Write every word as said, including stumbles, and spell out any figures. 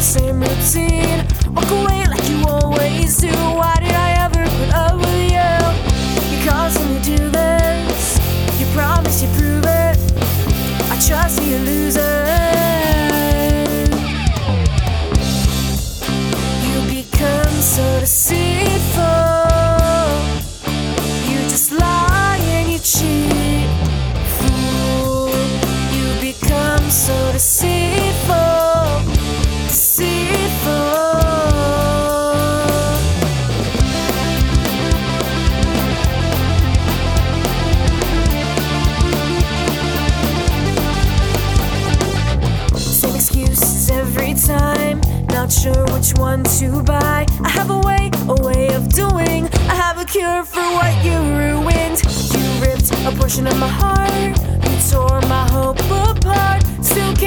same routine. Walk away like you always do. Why did I ever put up with you? You constantly do this. You promise, you prove it. I trust you, loser. You become so deceitful. You just lie and you cheat, fool. You become so deceitful, deceitful. Same excuses every time, not sure which one to buy. I have a way, a way of doing. I have a cure for what you ruined. You ripped a portion of my heart. You tore my hope apart. Still